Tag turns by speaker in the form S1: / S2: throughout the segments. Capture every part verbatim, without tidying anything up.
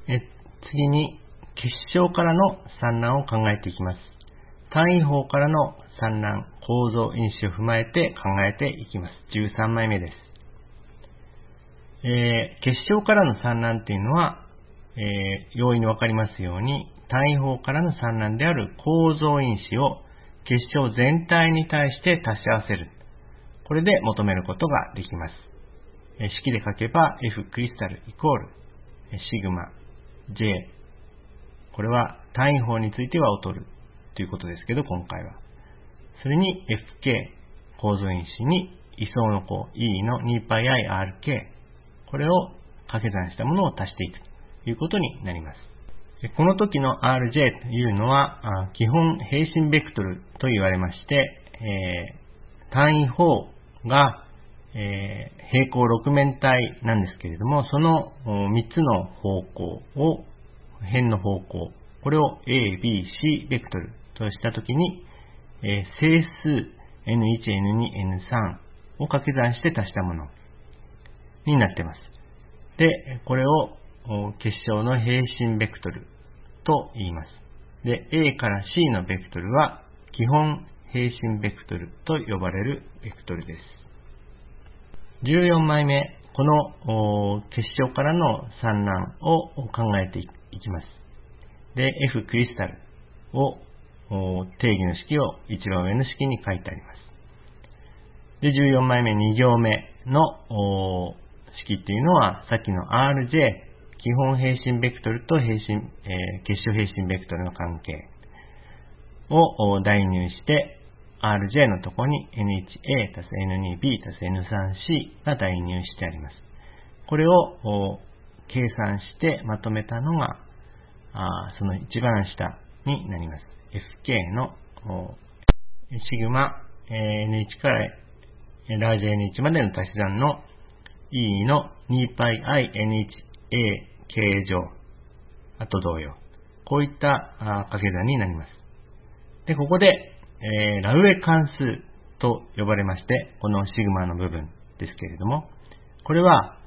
S1: え次に結晶からの産卵を考えていきます。単位法からの産卵構造因子を踏まえて考えていきます。じゅうさんまいめです。えー、結晶からの産卵っていうのは、えー、容易にわかりますように単位法からの産卵である構造因子を結晶全体に対して足し合わせる。これで求めることができます。えー、式で書けば F クリスタルイコールシグマ J。これは単位法については劣るということですけど、今回は。それに エフケー 構造因子に位相の項 E の にパイアイアールケー。これを掛け算したものを足していくということになります。この時の アールジェー というのは基本平行ベクトルと言われまして、えー、単位法が、えー、平行六面体なんですけれども、そのみっつの方向を辺の方向、これを A、B、C ベクトルとしたときに、えー、整数 エヌワン、エヌツー、エヌスリー を掛け算して足したものになっています。で、これを結晶の平行ベクトルと言います。で、A から C のベクトルは基本平行ベクトルと呼ばれるベクトルです。じゅうよんまいめ、この結晶からの産卵を考えていきます。で、F クリスタルを定義の式を一番上の式に書いてあります。で、じゅうよんまいめに行目の式っていうのはさっきの アールジェー、基本平行ベクトルと平行、えー、結晶平行ベクトルの関係を代入して、アールジェー のところに エヌワンエー たす エヌツービー たす エヌスリーシー が代入してあります。これを計算してまとめたのが、あその一番下になります。エフケー のシグマ エヌワン からラージ エヌワン までの足し算の E の にパイアイエヌワンエー 形状、あと同様。こういった掛け算になります。で、ここで、えー、ラウェイ関数と呼ばれまして、このシグマの部分ですけれども、これは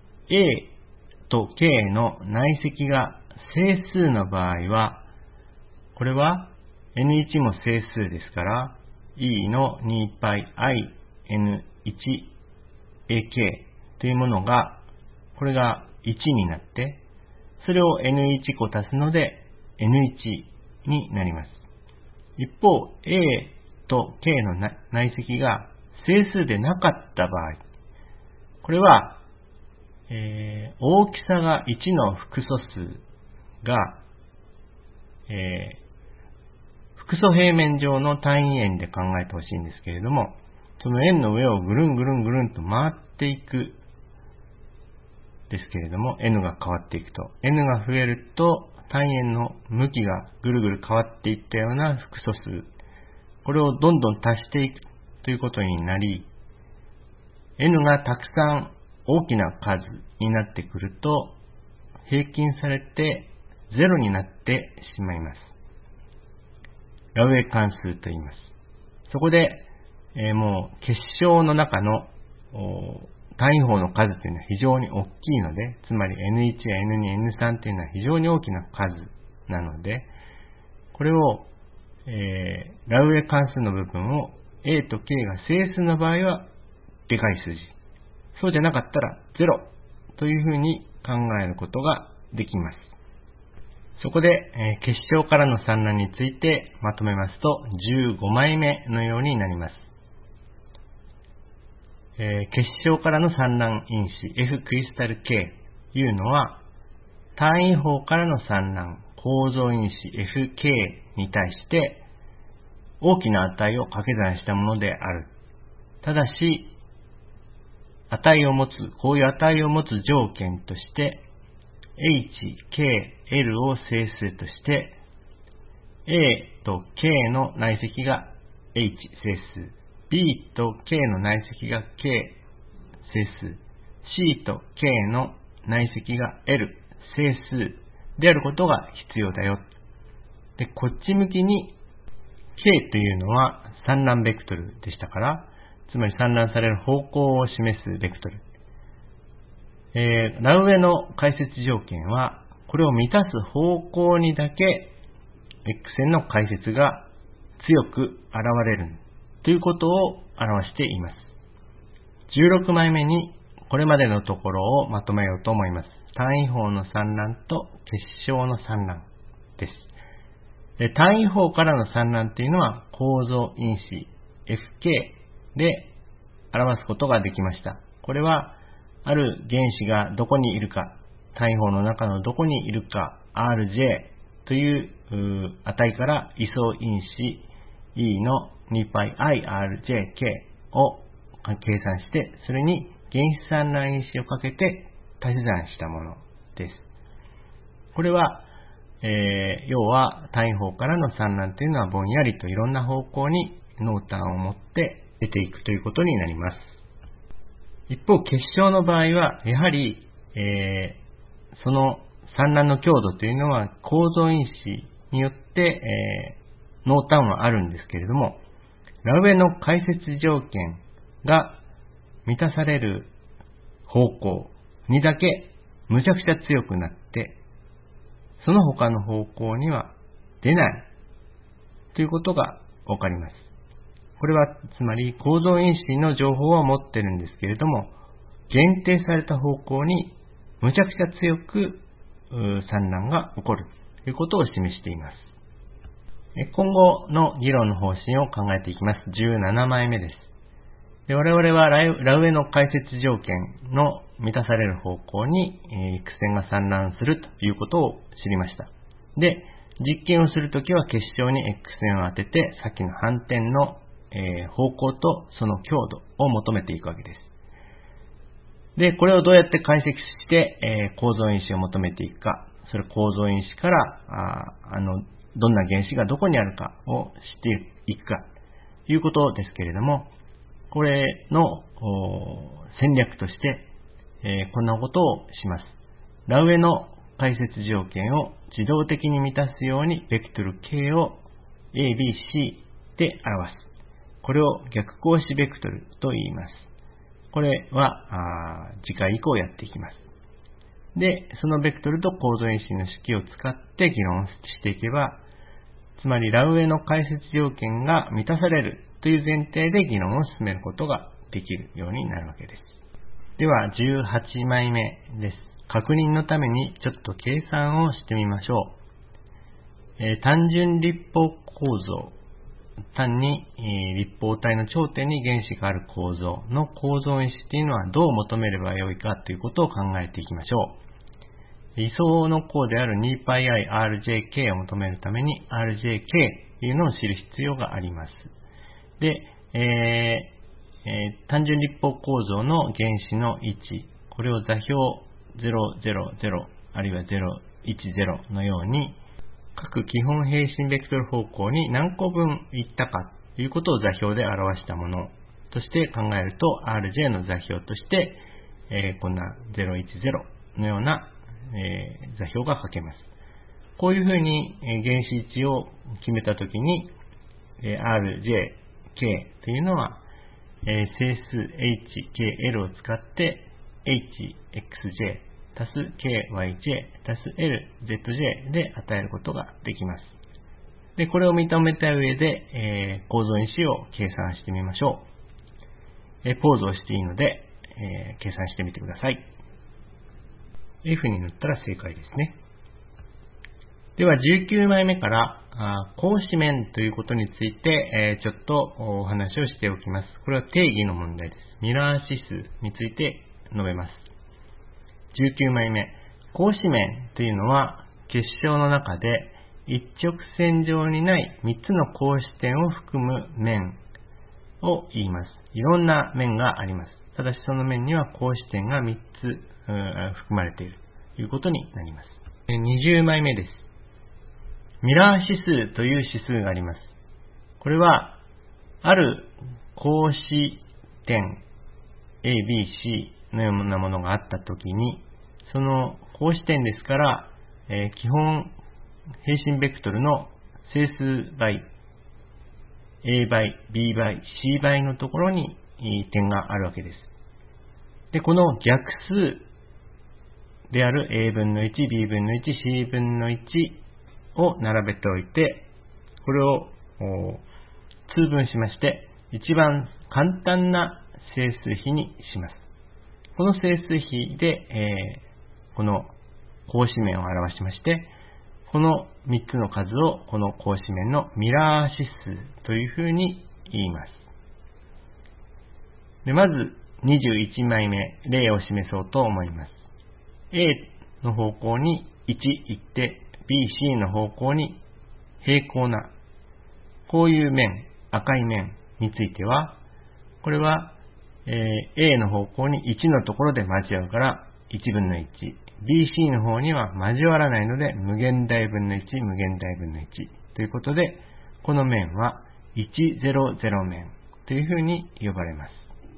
S1: A と K の内積が整数の場合は、これは エヌワン も整数ですから、E の にパイアイエヌワンエーケー というものが、これがいちになって、それを エヌワン 個足すので エヌワン になります。一方、A と K の内積が整数でなかった場合、これは、えー、大きさがいちの複素数が、えー、複素平面上の単位円で考えてほしいんですけれども、その円の上をぐるんぐるんぐるんと回っていくですけれども、N が変わっていくと、N が増えると単位円の向きがぐるぐる変わっていったような複素数、これをどんどん足していくということになり、N がたくさん大きな数になってくると、平均されてゼロになってしまいます。ラウェイ関数と言います。そこで、えー、もう結晶の中の単位法の数というのは非常に大きいので、つまり エヌワン や エヌツー、エヌスリー というのは非常に大きな数なので、これを、えー、ラウェイ関数の部分を A と K が整数の場合はでかい数字、そうじゃなかったらゼロというふうに考えることができます。そこで、えー、結晶からの産卵についてまとめますとじゅうごまいめのようになります。えー、結晶からの産卵因子 F クリスタル K というのは単位法からの産卵構造因子 エフケー に対して大きな値を掛け算したものである。ただし値を持つ、こういう値を持つ条件として H、K、L を整数として A と K の内積が H 整数、B と K の内積が K 整数、C と K の内積が L 整数であることが必要だよ。で、こっち向きに K というのは産卵ベクトルでしたから、つまり産卵される方向を示すベクトル。えー、ラウェイの解説条件は、 これを満たす方向にだけ X 線の解説が強く現れるということを表しています。じゅうろくまいめにこれまでのところをまとめようと思います。単位法の散乱と結晶の散乱です。で、単位法からの散乱というのは構造因子 エフケー で表すことができました。これはある原子がどこにいるか、単位法の中のどこにいるか アールジェー という値から位相因子 E の にパイアイアールジェーケー を計算して、それに原子散乱因子をかけて足し算したものです。これは、えー、要は単位法からの散乱というのはぼんやりといろんな方向に濃淡を持って出ていくということになります。一方、結晶の場合はやはり、えー、その散乱の強度というのは構造因子によって、えー、濃淡はあるんですけれども、ラウェの解説条件が満たされる方向にだけむちゃくちゃ強くなって、その他の方向には出ないということがわかります。これはつまり構造因子の情報を持っているんですけれども、限定された方向にむちゃくちゃ強く散乱が起こるということを示しています。今後の議論の方針を考えていきます。じゅうななまいめです。で、我々はラウェの解説条件の満たされる方向に X 線が散乱するということを知りました。で、実験をするときは結晶に X 線を当てて、さっきの反転の方向とその強度を求めていくわけです。で、これをどうやって解析して、構造因子を求めていくか、それ構造因子から、あ、あの、どんな原子がどこにあるかを知っていくかということですけれども、これの戦略として、えー、こんなことをします。ラウェの解説条件を自動的に満たすようにベクトル K を A、B、C で表す。これを逆格子ベクトルと言います。これは次回以降やっていきます。で、そのベクトルと構造因子の式を使って議論していけば、つまりラウェの解説条件が満たされるという前提で議論を進めることができるようになるわけです。ではじゅうはちまいめです。確認のためにちょっと計算をしてみましょう。えー、単純立方構造、単に、えー、立方体の頂点に原子がある構造の構造因子というのはどう求めればよいかということを考えていきましょう。位相の項である にパイアイアールジェーケー を求めるために アールジェーケー というのを知る必要があります。で、えーえー、単純立方構造の原子の位置、これを座標ゼロ、ゼロ、ゼロあるいはゼロ、いち、ゼロのように各基本平行ベクトル方向に何個分行ったかということを座標で表したものとして考えると アールジェー の座標として、えー、こんなゼロ、いち、ゼロのような、えー、座標が書けます。こういうふうに、えー、原子位置を決めたときに、えー、アールジェーケー というのは、えー、整数 エイチケーエル を使って エイチエックスジェー 足す ケーワイジェー 足す エルゼットジェー で与えることができます。で、これを認めた上で、えー、構造因子を計算してみましょう。えー、ポーズをしていいので、えー、計算してみてください。F に塗ったら正解ですね。ではじゅうきゅうまいめから格子面ということについて、えー、ちょっとお話をしておきます。これは定義の問題です。ミラー指数について述べます。じゅうきゅうまいめ、格子面というのは結晶の中で一直線上にないみっつの格子点を含む面を言います。いろんな面があります。ただしその面には格子点がみっつ含まれているということになります。にじゅうまいめです。ミラー指数という指数があります。これはある格子点 A、B、C のようなものがあったときに、その格子点ですから、えー、基本平行ベクトルの整数倍 A 倍 B 倍 C 倍のところに点があるわけです。で、この逆数である A 分のいち、B 分のいち、C 分のいちを並べておいて、これを通分しまして、一番簡単な整数比にします。この整数比で、えー、この格子面を表しまして、このみっつの数をこの格子面のミラー指数というふうに言います。でまずにじゅういちまいめ、例を示そうと思います。A の方向にいち行って、B、C の方向に平行な、こういう面、赤い面については、これは、えー、A の方向にいちのところで交わるからいちぶんのいち。ビーシー の方には交わらないので無限大分のいち、無限大分のいちということで、この面はいちぜろぜろ面というふうに呼ばれます。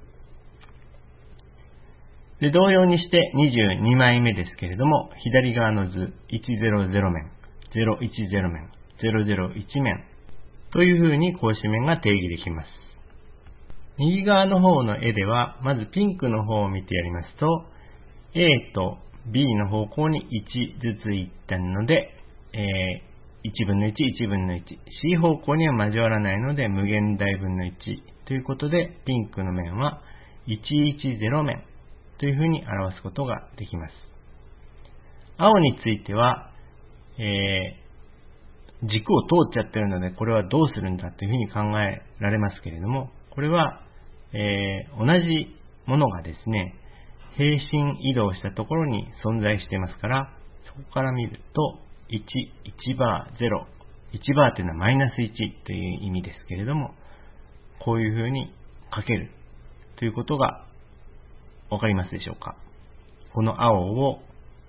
S1: で同様にしてにじゅうにまいめですけれども、左側の図いちぜろぜろ面、ゼロいちゼロ面、ゼロゼロいち面というふうに格子面が定義できます。右側の方の絵では、まずピンクの方を見てやりますと、A と B の方向にいちずついったので、えー、いちぶんのいち、いちぶんのいち。C 方向には交わらないので無限大分のいちということで、ピンクの面はいちいちゼロ面というふうに表すことができます。青については、えー、軸を通っちゃっているので、これはどうするんだというふうに考えられますけれども、これは、えー、同じものがですね、平行移動したところに存在していますから、そこから見ると、いち、いちバー、ゼロ。いちバーというのはマイナスいちという意味ですけれども、こういうふうに書けるということがわかりますでしょうか。この青を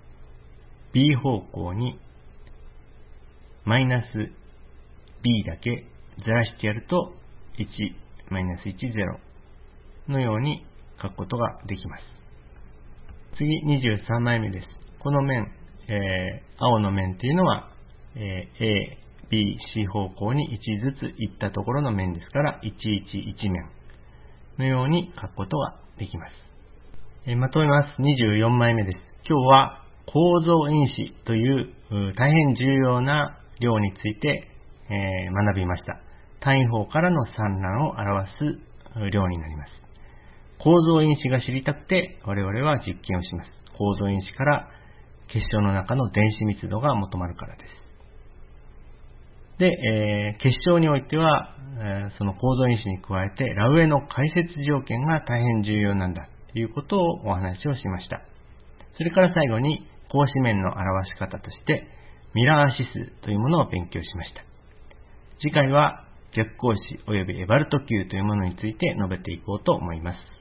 S1: B 方向にマイナス B だけずらしてやると、いち、マイナスいち、ゼロのように書くことができます。次、にじゅうさんまいめです。この面、えー、青の面というのは、えー、A、B、C 方向にいちずつ行ったところの面ですから、いちいちいち面のように書くことができます。えー、まとめます。にじゅうよんまいめです。今日は構造因子という大変重要な量について、えー、学びました。単位法からの産卵を表す量になります。構造因子が知りたくて我々は実験をします。構造因子から結晶の中の電子密度が求まるからです。で、えー、結晶においては、えー、その構造因子に加えてラウエの解説条件が大変重要なんだということをお話をしました。それから最後に格子面の表し方としてミラー指数というものを勉強しました。次回は逆格子及びエバルト級というものについて述べていこうと思います。